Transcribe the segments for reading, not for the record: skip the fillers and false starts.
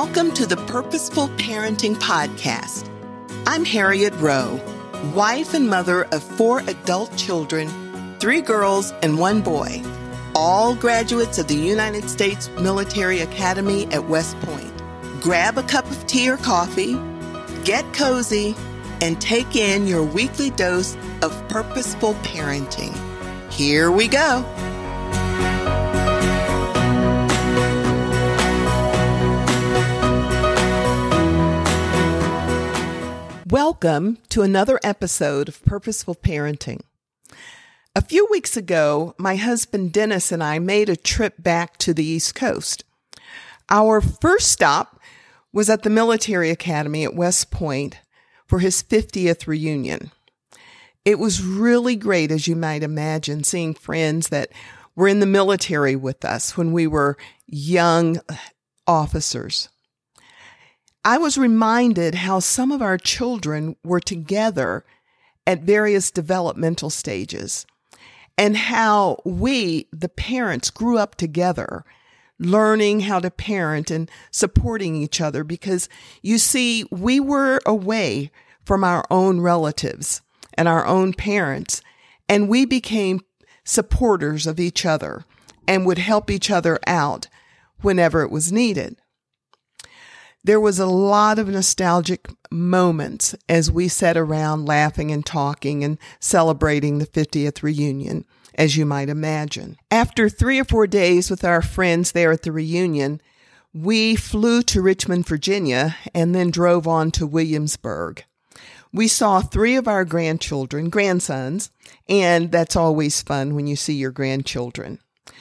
Welcome to the Purposeful Parenting Podcast. I'm Harriet Rowe, wife and mother of 4 adult children, 3 girls and 1 boy, all graduates of the United States Military Academy at West Point. Grab a cup of tea or coffee, get cozy, and take in your weekly dose of purposeful parenting. Here we go. Welcome to another episode of Purposeful Parenting. A few weeks ago, my husband Dennis and I made a trip back to the East Coast. Our first stop was at the Military Academy at West Point for his 50th reunion. It was really great, as you might imagine, seeing friends that were in the military with us when we were young officers. I was reminded how some of our children were together at various developmental stages and how we, the parents, grew up together, learning how to parent and supporting each other because, you see, we were away from our own relatives and our own parents, and we became supporters of each other and would help each other out whenever it was needed. There was a lot of nostalgic moments as we sat around laughing and talking and celebrating the 50th reunion, as you might imagine. After 3 or 4 days with our friends there at the reunion, we flew to Richmond, Virginia, and then drove on to Williamsburg. We saw 3 of our grandsons, and that's always fun when you see your grandchildren.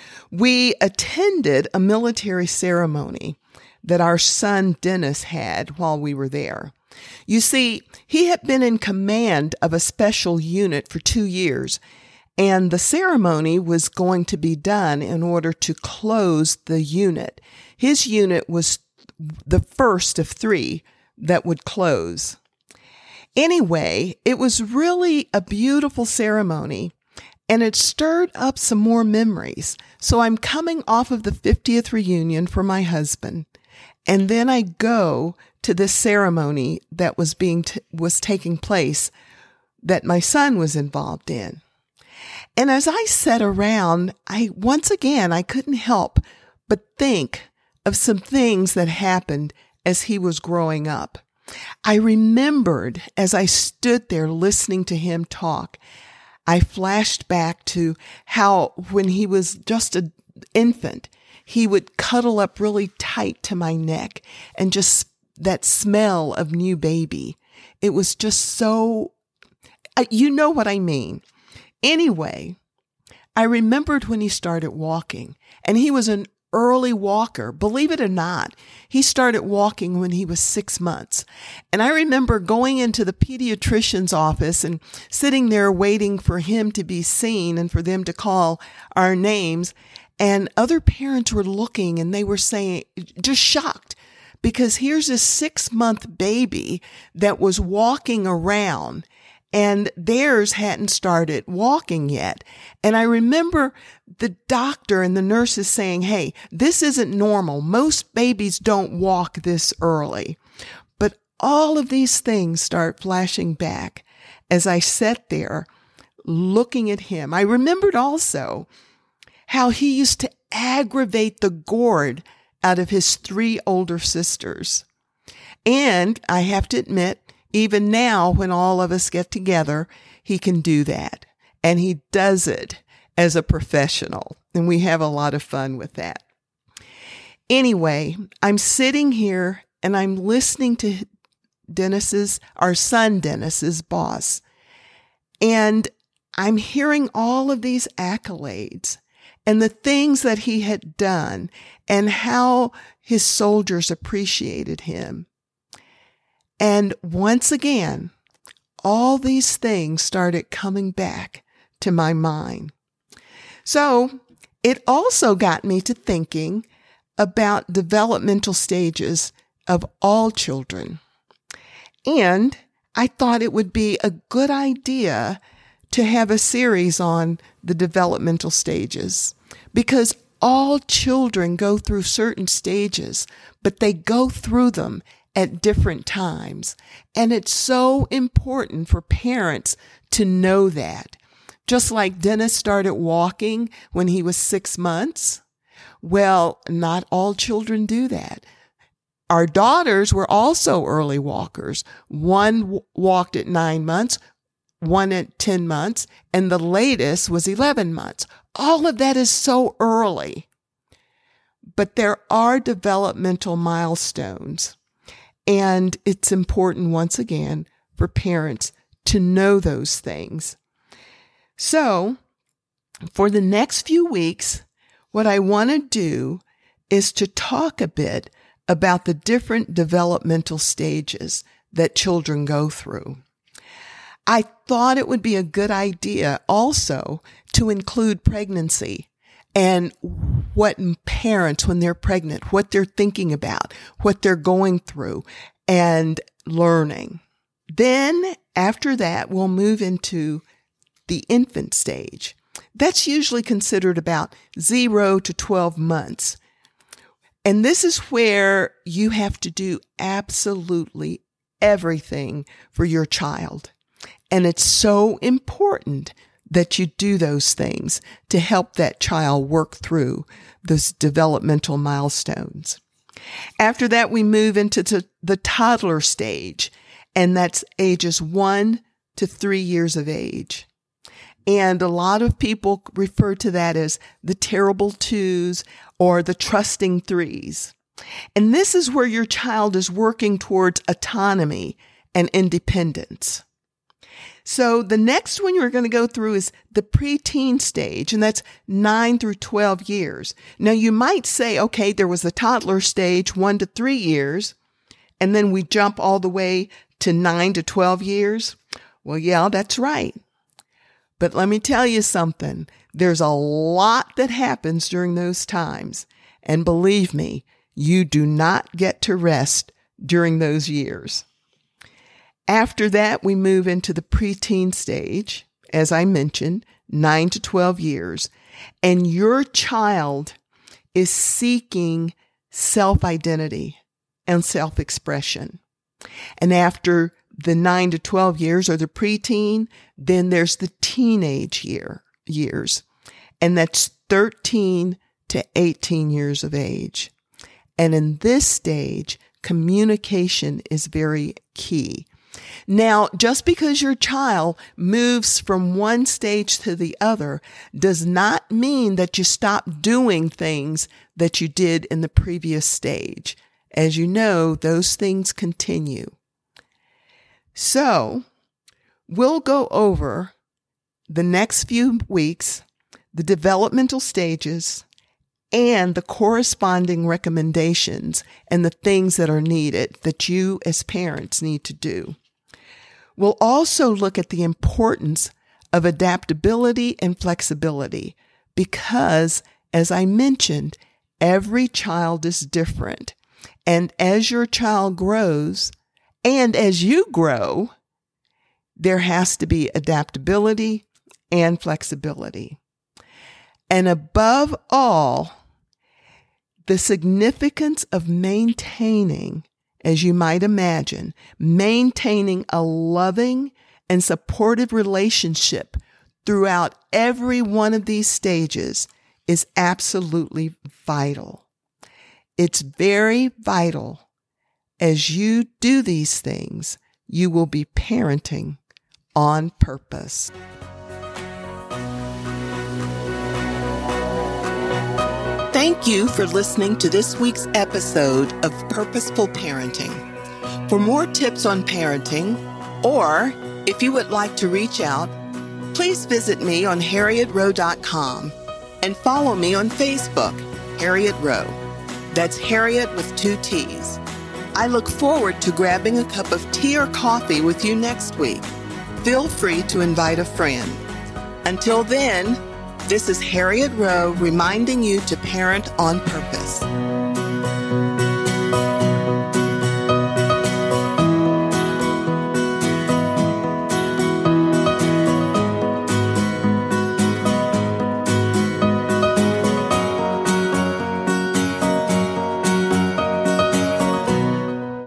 We attended a military ceremony that our son Dennis had while we were there. You see, he had been in command of a special unit for 2 years, and the ceremony was going to be done in order to close the unit. His unit was the first of 3 that would close. Anyway, it was really a beautiful ceremony, and it stirred up some more memories. So I'm coming off of the 50th reunion for my husband, and then I go to this ceremony that was taking place that my son was involved in. And as I sat around, I couldn't help but think of some things that happened as he was growing up. I remembered as I stood there listening to him talk, I flashed back to how when he was just an infant, he would cuddle up really tight to my neck and just that smell of new baby. It was just so, you know what I mean. Anyway, I remembered when he started walking, and he was an early walker. Believe it or not, he started walking when he was 6 months. And I remember going into the pediatrician's office and sitting there waiting for him to be seen and for them to call our names. And other parents were looking and they were saying, just shocked, because here's a 6-month baby that was walking around and theirs hadn't started walking yet. And I remember the doctor and the nurses saying, hey, this isn't normal. Most babies don't walk this early. But all of these things start flashing back as I sat there looking at him. I remembered also how he used to aggravate the gourd out of his 3 older sisters. And I have to admit, even now when all of us get together, he can do that. And he does it as a professional. And we have a lot of fun with that. Anyway, I'm sitting here and I'm listening to our son Dennis's boss. And I'm hearing all of these accolades and the things that he had done and how his soldiers appreciated him. And once again, all these things started coming back to my mind. So it also got me to thinking about developmental stages of all children. And I thought it would be a good idea to have a series on the developmental stages, because all children go through certain stages, but they go through them at different times. And it's so important for parents to know that. Just like Dennis started walking when he was 6 months. Well, not all children do that. Our daughters were also early walkers. One walked at 9 months, one at 10 months, and the latest was 11 months. All of that is so early. But there are developmental milestones. And it's important, once again, for parents to know those things. So, for the next few weeks, what I want to do is to talk a bit about the different developmental stages that children go through. I thought it would be a good idea also to include pregnancy and what parents, when they're pregnant, what they're thinking about, what they're going through and learning. Then after that, we'll move into the infant stage. That's usually considered about 0 to 12 months. And this is where you have to do absolutely everything for your child. And it's so important that you do those things to help that child work through those developmental milestones. After that, we move into the toddler stage, and that's ages 1 to 3 years of age. And a lot of people refer to that as the terrible twos or the trusting threes. And this is where your child is working towards autonomy and independence. So the next one you're going to go through is the preteen stage, and that's 9 through 12 years. Now you might say, okay, there was the toddler stage, 1 to 3 years, and then we jump all the way to 9 to 12 years. Well, yeah, that's right. But let me tell you something. There's a lot that happens during those times. And believe me, you do not get to rest during those years. After that, we move into the preteen stage, as I mentioned, 9 to 12 years. And your child is seeking self-identity and self-expression. And after the 9 to 12 years or the preteen, then there's the teenage years. And that's 13 to 18 years of age. And in this stage, communication is very key. Now, just because your child moves from one stage to the other does not mean that you stop doing things that you did in the previous stage. As you know, those things continue. So, we'll go over the next few weeks, the developmental stages, and the corresponding recommendations and the things that are needed that you as parents need to do. We'll also look at the importance of adaptability and flexibility because, as I mentioned, every child is different. And as your child grows, and as you grow, there has to be adaptability and flexibility. And above all, the significance of maintaining, as you might imagine, maintaining a loving and supportive relationship throughout every one of these stages is absolutely vital. It's very vital. As you do these things, you will be parenting on purpose. Thank you for listening to this week's episode of Purposeful Parenting. For more tips on parenting, or if you would like to reach out, please visit me on HarrietRowe.com and follow me on Facebook, Harriet Rowe. That's Harriet with 2 T's. I look forward to grabbing a cup of tea or coffee with you next week. Feel free to invite a friend. Until then, this is Harriet Rowe reminding you to parent on purpose.